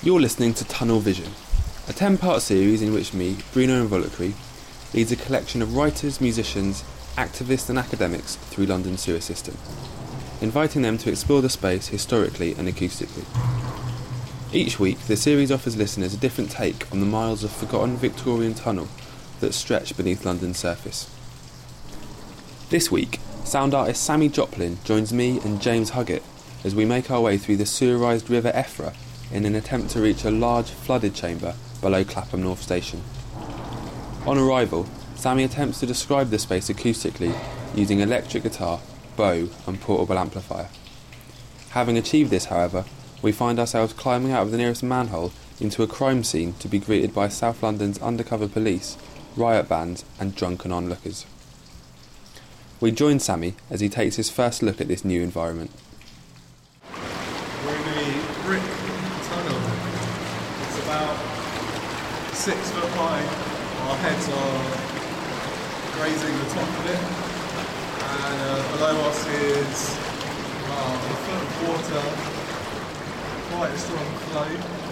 You're listening to Tunnel Vision, a 10-part series in which me, Bruno Involucri, leads a collection of writers, musicians, activists and academics through London's sewer system, inviting them to explore the space historically and acoustically. Each week, the series offers listeners a different take on the miles of forgotten Victorian tunnel that stretch beneath London's surface. This week, sound artist Sammy Joplin joins me and James Huggett as we make our way through the sewerised River Effra in an attempt to reach a large flooded chamber below Clapham North Station. On arrival, Sammy attempts to describe the space acoustically using electric guitar, bow and portable amplifier. Having achieved this, however, we find ourselves climbing out of the nearest manhole into a crime scene to be greeted by South London's undercover police, riot bands and drunken onlookers. We join Sammy as he takes his first look at this new environment. We're in a brick tunnel. It's about 6 foot high. Our heads are grazing the top of it. And below us is a foot of water, quite a strong flow.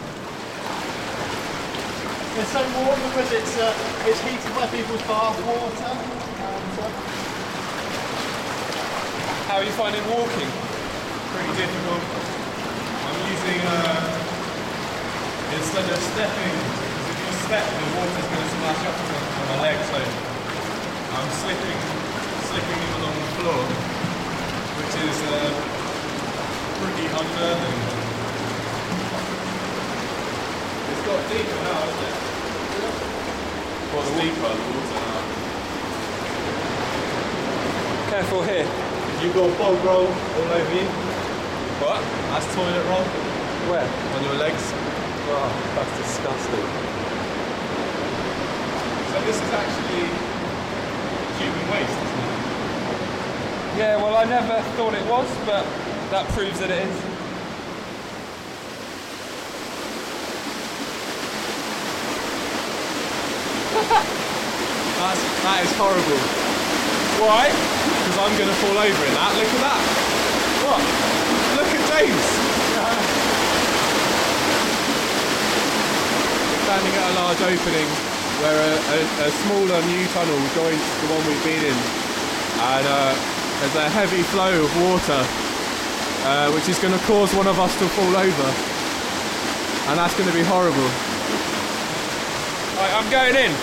It's so warm because it's heated by people's bath water. How are you finding walking? Pretty difficult. I'm using, instead of stepping, because if you step, the water's going to splash up on my legs, so I'm slipping along the floor, which is pretty unnerving. It's got deeper now, hasn't it? What's deeper, the water now? Careful here. You've got bog roll all over you. What? That's toilet roll. Where? On your legs. Oh, that's disgusting. So this is actually human waste, isn't it? Yeah, well, I never thought it was, but that proves that it is. That is horrible. Why? Because I'm going to fall over in that. Look at that. What? Look at James. We're standing at a large opening where a smaller new tunnel joins the one we've been in. And there's a heavy flow of water, which is going to cause one of us to fall over. And that's going to be horrible. Right, I'm going in.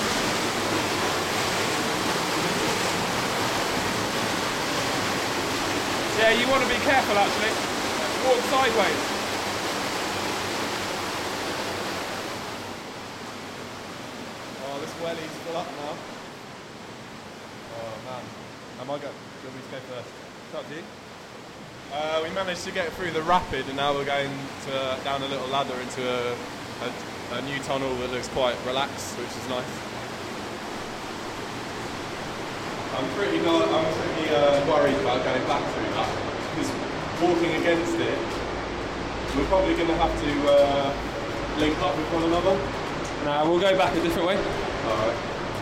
Yeah, you want to be careful actually. Walk sideways. Oh, this welly's full up now. Oh man. Am I going? Do you want me to go first? It's up to you. We managed to get through the rapid and now we're going down a little ladder into a new tunnel that looks quite relaxed, which is nice. I'm pretty worried about going back through that, because walking against it, we're probably going to have to link up with one another. Nah, we'll go back a different way. Alright.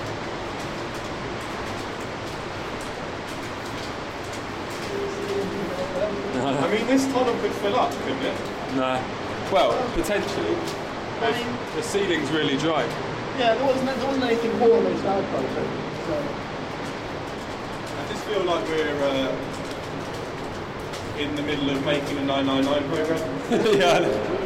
I mean, this tunnel could fill up, couldn't it? No. Well, potentially. The ceiling's really dry. Yeah, there wasn't anything warm in South Culture, so. I just feel like we're in the middle of making a 999 program. Yeah.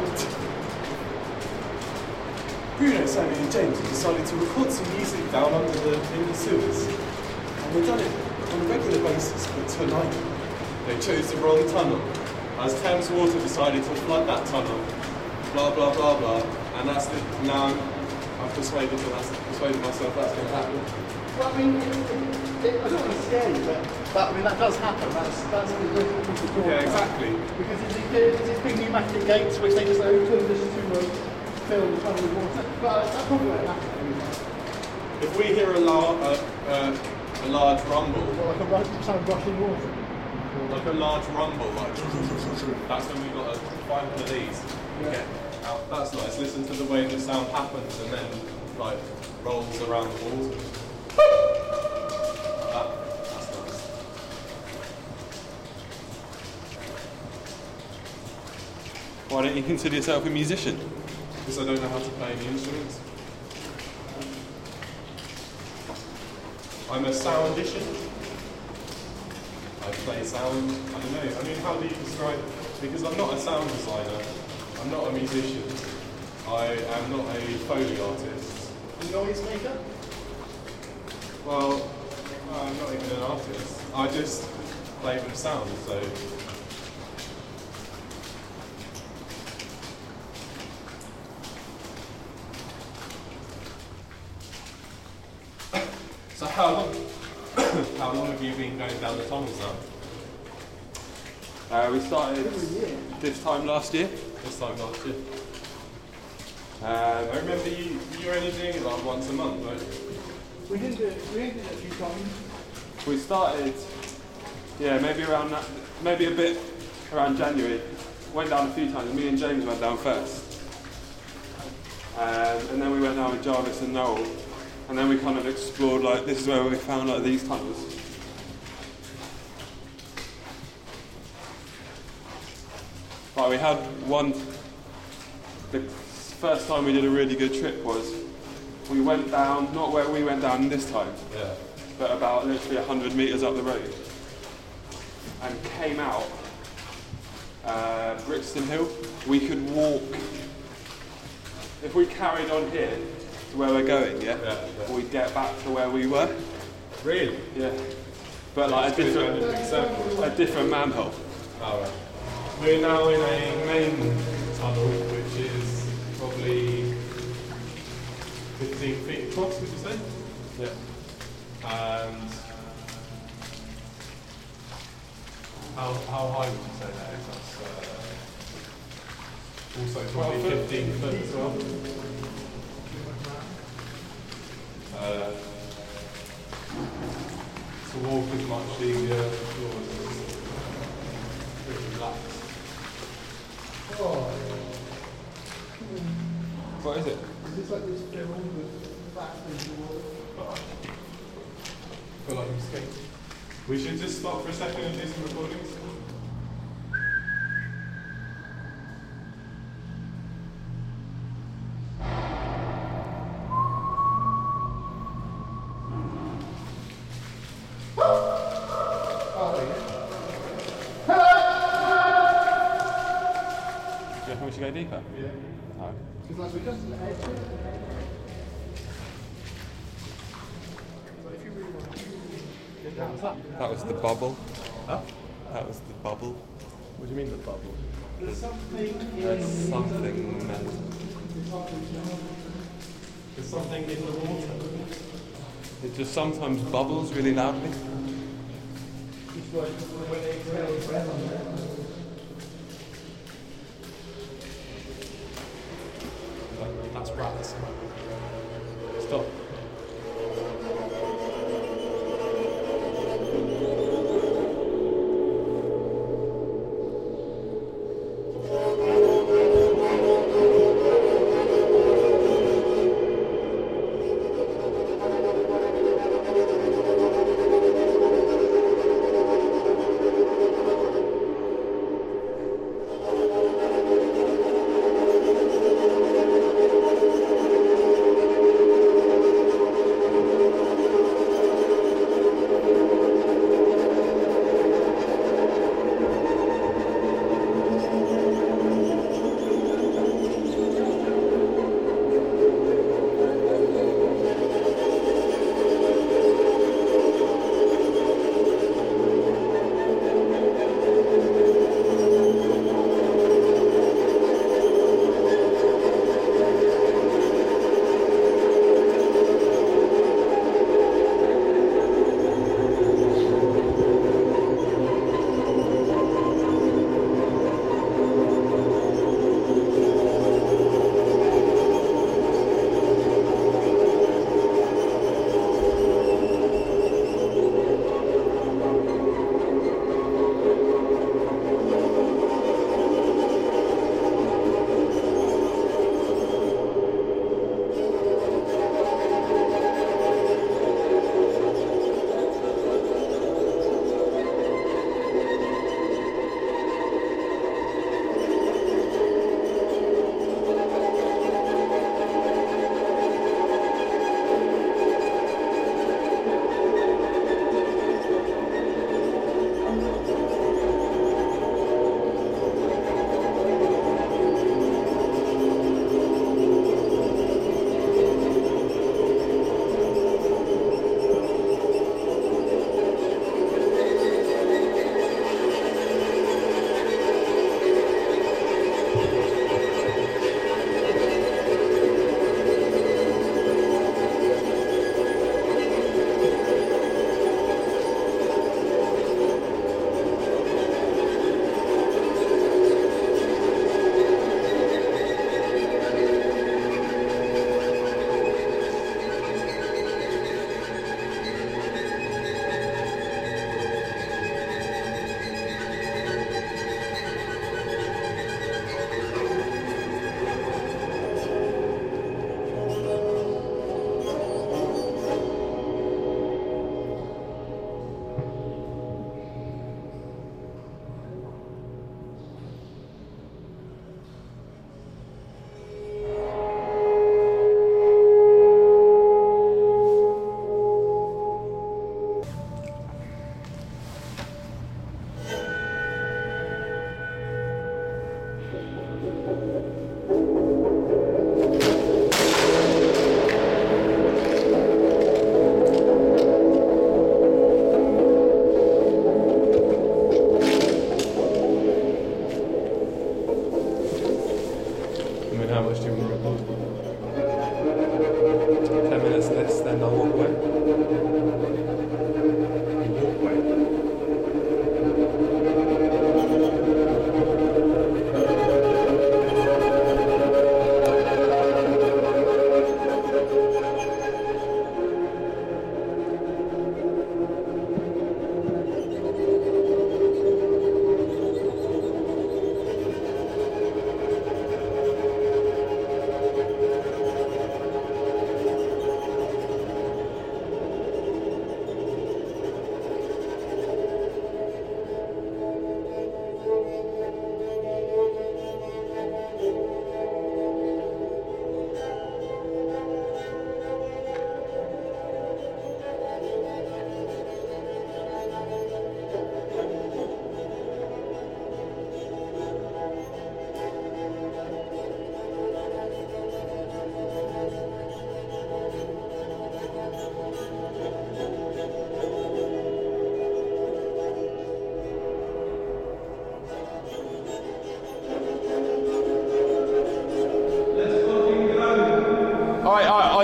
Bruno, Sammy and James have decided to record some music down in the sewers. And we've done it on a regular basis, but tonight they chose the wrong tunnel. As Thames Water decided to flood that tunnel, blah blah blah blah, and now I've persuaded myself that's going to happen. Well, I mean, I don't want to scare you, but I mean that does happen. That's the Yeah, exactly. Because it's these big pneumatic gates which they just open just to fill the tunnel with water. But that probably won't happen. If we hear a large rumble, Like a sound rushing water. like a large rumble, like that's when we've got to find one of these. Yeah. Get out. That's nice. Listen to the way the sound happens and then like rolls around the walls. That's nice. Why don't you consider yourself a musician? Because I don't know how to play any instruments. I'm a soundician. I play sound. I don't know. I mean, how do you describe it? Because I'm not a sound designer. I'm not a musician. I am not a Foley artist. A noise maker? Well, I'm not even an artist. I just play with sound, so. So how long have you been going down the tunnels now? We started this time last year. This time last year. I remember you were only doing it like once a month, right? We did it a few times. We started, maybe a bit around January. Went down a few times. Me and James went down first, and then we went down with Jarvis and Noel, and then we kind of explored. Like, this is where we found like these tunnels. Like, we had one. The first time we did a really good trip was we went down, not where we went down this time, but about literally 100 metres up the road, and came out Brixton Hill. We could walk, if we carried on here to where we're going, we'd get back to where we were. Really? Yeah. But like a different manhole. Oh, right. We're now in a main tunnel, which is probably 15 feet across, would you say? Yeah. And how high would you say that is? That's also probably 15 foot as well. To walk is much easier, the floor is pretty relaxed. What is it? Is this like this film with back into the water? I feel like I'm skating. We should just stop for a second and do some recordings. Do you reckon we should go deeper? Yeah. No. Because like we're just at the edge. So if you really want to get down, That was the bubble. Huh? That was the bubble. What do you mean the bubble? there's something in There's something mental. There's something in the water. It just sometimes bubbles really loudly. It's like when they exhale breath on there. That's rats. Stop.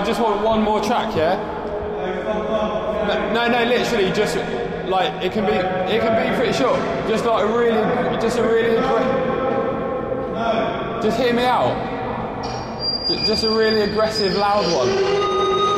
just want one more track, yeah? No, literally, just like it can be pretty short. Just like a really just hear me out. Just a really aggressive, loud one.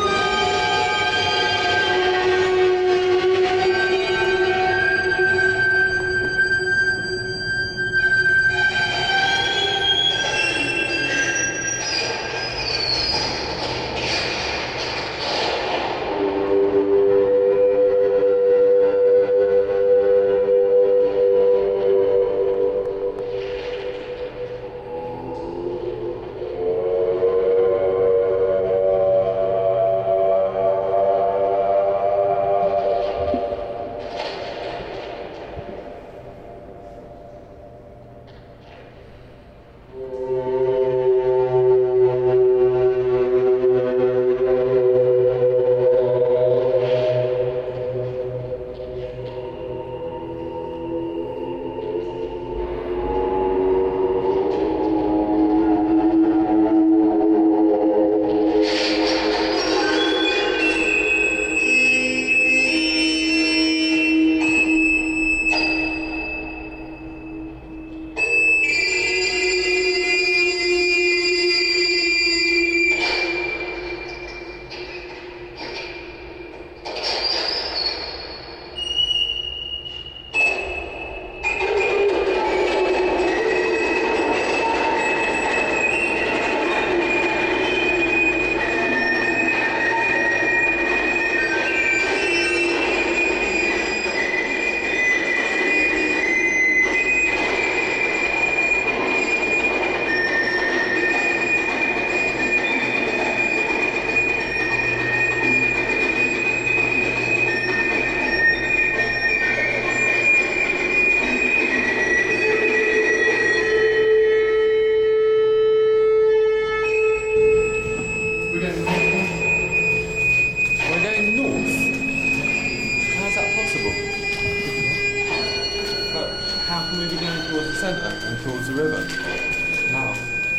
Towards the river. Now,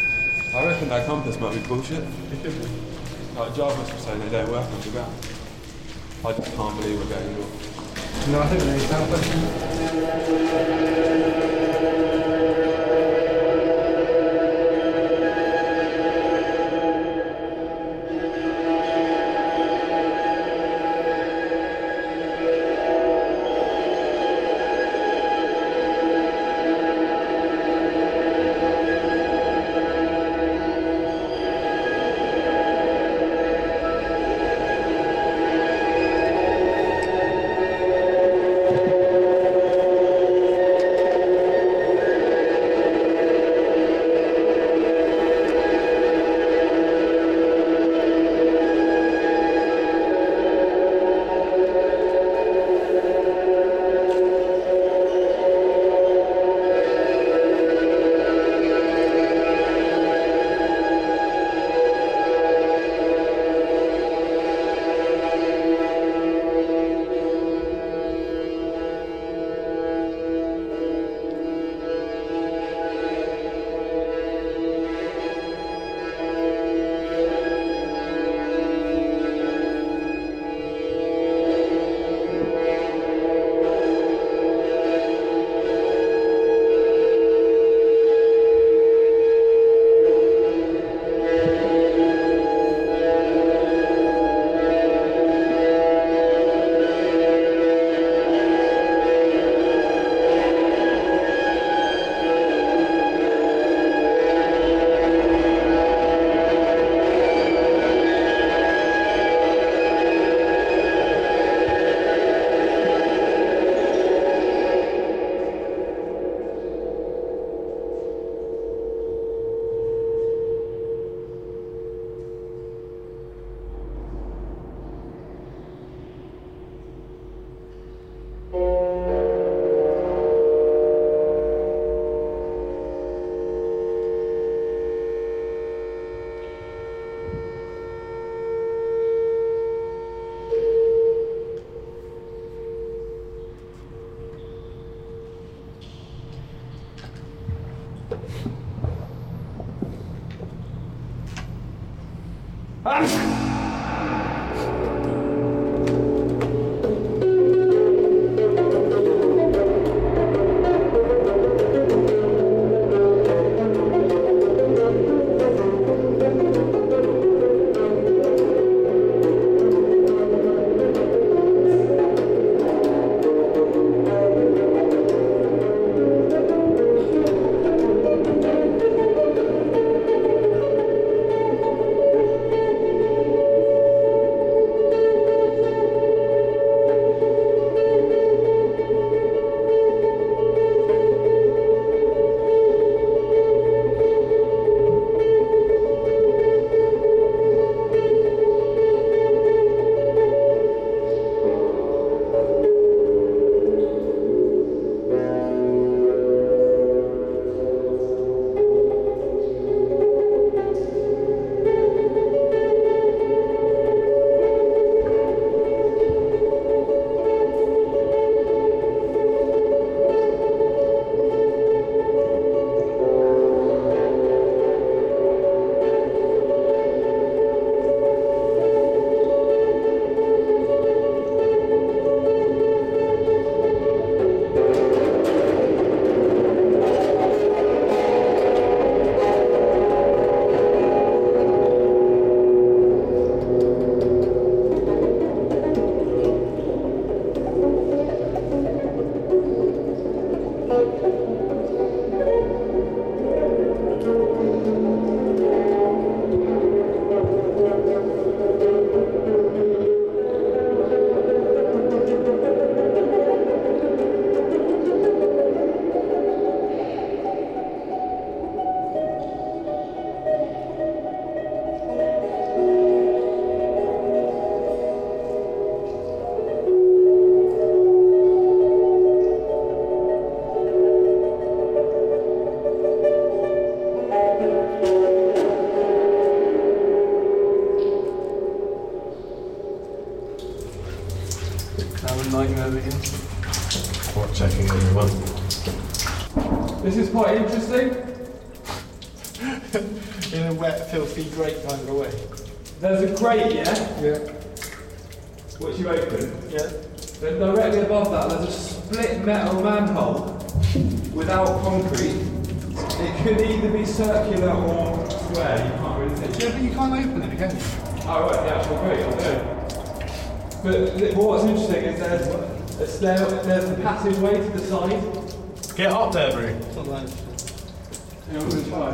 I reckon that compass might be bullshit. Like Jarvis was saying, they don't work underground. I just can't believe we're going north. No, I think they Ah! What, checking everyone? This is quite interesting. In a wet, filthy grate kind of a way. There's a grate, yeah? Yeah. Which you open. Yeah. Then directly above that, there's a split metal manhole without concrete. It could either be circular or square. You can't really see. Yeah, but you can't open it, can you? Oh, right, the actual grate, I do. But what's interesting is there's the passageway to the side. Get up there, Bru. It's not like You know, we'll try.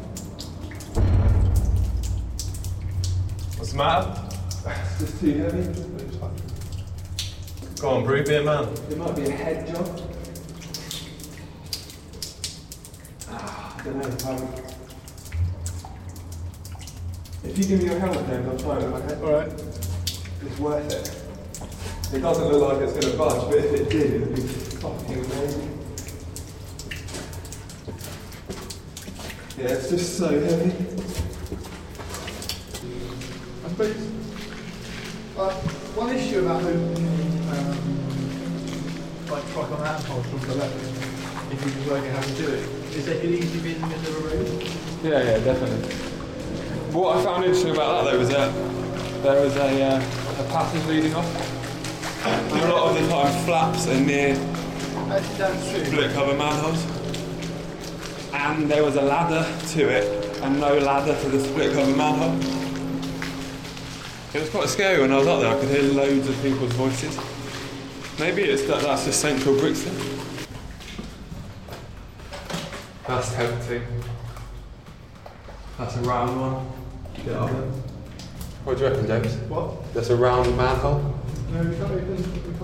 What's the matter? It's just too heavy. Go on, Bru, be a man. It might be a head job. I don't know. If you give me your helmet, James, I'll try it with my head. alright. It's worth it. It doesn't look like it's going to budge, but if it did, it would be fucking amazing. Yeah, it's just so heavy. I suppose one issue about opening like truck on handhold from the left, if you just learning how to do it, is they could easily be in the middle of a road. Yeah, definitely. What I found interesting about that though was that there was a passage leading off. And a lot of the time flaps are near Actually, that's true. split cover manholes. And there was a ladder to it and no ladder to the split cover manhole. It was quite scary when I was up there. I could hear loads of people's voices. Maybe it's that's just Central Brixton. That's tempting. That's a round one. Get up there. What do you reckon, James? What? That's a round manhole. No, we can't open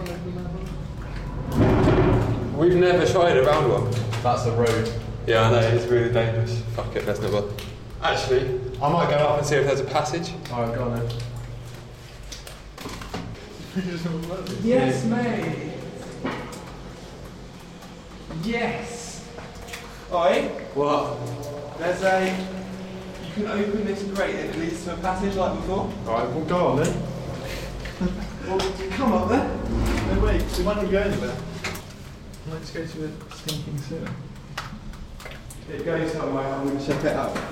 that one. We've never tried a round one. That's the road. Yeah, I know, it's really dangerous. Fuck it, let's not bother. Actually, I might go up and see if there's a passage. Alright, go on then. Yes, mate. Yes. Oi. What? There's you can open this grate and it leads to a passage like before. Alright, we'll go on then. Well, come up there. No, wait, we might not go anywhere. Let's go to a stinking sewer. It goes somewhere, I'm going to check it out.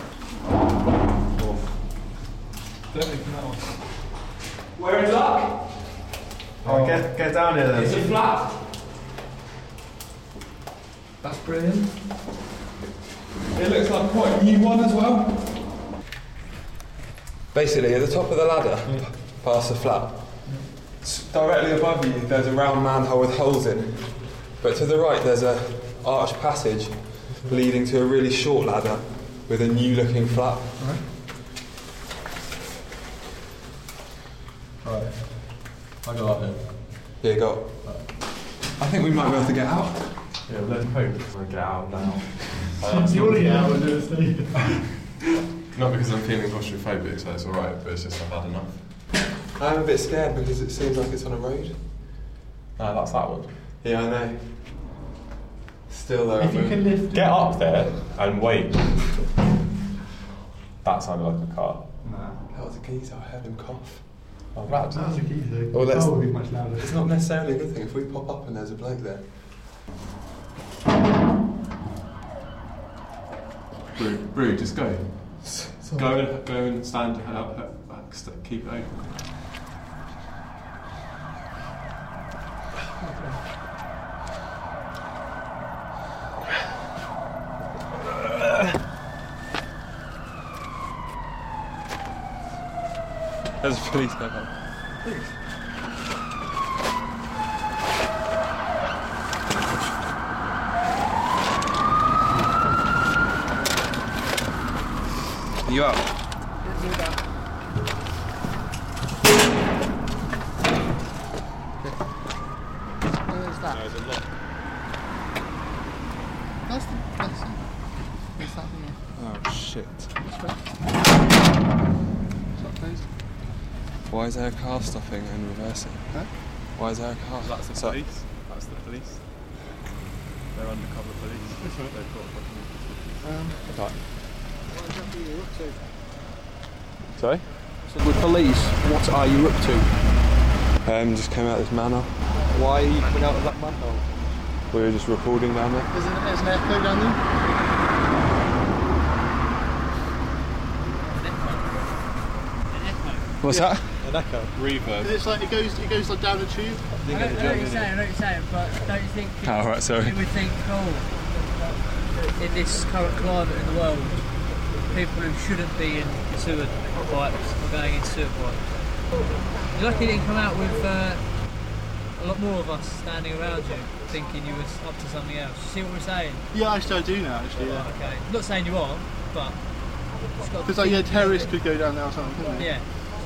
Don't open that one. We're in luck. Alright, get down here It's then. a flat. That's brilliant. It looks like quite a new one as well. Basically, at the top of the ladder, past the flat, directly above you, there's a round manhole with holes in. But to the right, there's a arched passage leading to a really short ladder with a new-looking flat. Alright. I go up then. Here you go. I think we might be able to get out. Yeah, let's hope. I'll get out now. Surely out and do a thing. Not because I'm feeling claustrophobic, so it's alright, but it's just I've had enough. I'm a bit scared because it seems like it's on a road. No, that's that one. Yeah, I know. Still though, If you can lift Get up there and wait. That sounded like a car. Nah. that was a geezer, I heard him cough. Oh, right. That's a key though. Well, let's- Oh, would be much louder. It's not necessarily a good thing if we pop up and there's a bloke there. Bru, just go. Go and stand out. Keep it open. There's a police car. Are you up? Where's that? There's a lot. That's that here. Oh shit. This way. Is that closed? Why is there a car stopping and reversing? Huh? Why is there a car? That's the So- police. That's the police. They're undercover police. That's right. They've got fucking... Right. What exactly are you up to? Sorry? So with police, what are you up to? Just came out of this manor. Why are you coming out of that manhole? We were just recording down there. There's an echo down there. What's that? An echo. Reverb. It's like it goes like down the tube. I know what you're saying, but don't you think Oh, right, sorry. you would think, in this current climate in the world, people who shouldn't be in sewer pipes are going in sewer pipes. You're lucky you didn't come out with a lot more of us standing around you thinking you were up to something else. You see what we're saying? Yeah, actually I do now. Actually, yeah. Okay. I'm not saying you are, but... Because like terrorists could go down there or something, couldn't they? Yeah.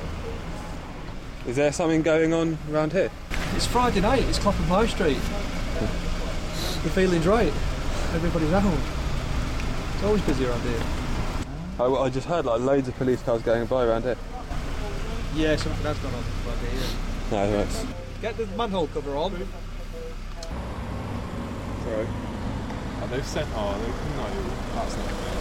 Is there something going on around here? It's Friday night, it's Clapham High Street. The feeling's right. Everybody's at home. It's always busy around here. I just heard like loads of police cars going by around here. Yeah, something has gone on around here. No, it's... Get the manhole cover on. Sorry. Oh, they've sent... Oh, no, that's not fair.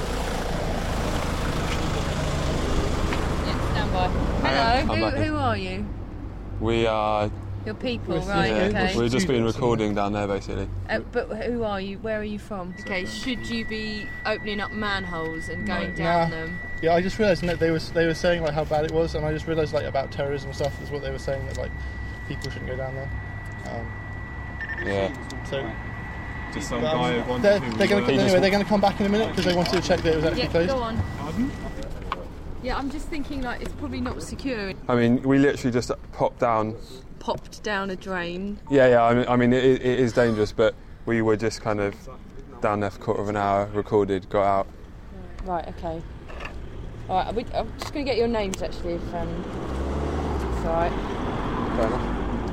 Yeah, stand by. I'm Hello, back. who are you? We are... Your people, We're right, students. okay. We've just been recording down there basically. But who are you? Where are you from? Okay, should you be opening up manholes and going down them? Yeah, I just realised that they were saying like how bad it was, and I just realised like about terrorism stuff is what they were saying, that like people shouldn't go down there. Yeah. So Just some but, guy who they're wanted going to come back in a minute because they wanted to check that it was actually Yeah, closed. go on. Yeah, I'm just thinking like it's probably not secure. I mean, we literally just popped down. Popped down a drain. Yeah. I mean, it is dangerous, but we were just kind of down there for a quarter of an hour, recorded, got out. Right, okay. Alright, I'm just going to get your names actually if it's alright. Fair enough.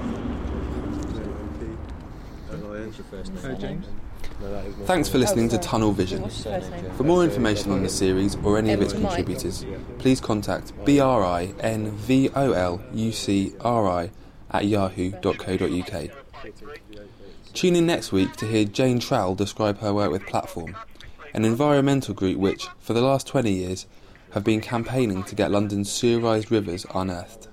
James. Thanks for listening to Tunnel Vision. What's your first name? For more information on the series or any of its Mike. contributors, please contact BRINVOLUCRI@yahoo.co.uk. Tune in next week to hear Jane Trowell describe her work with Platform, an environmental group which, for the last 20 years, have been campaigning to get London's sewerised rivers unearthed.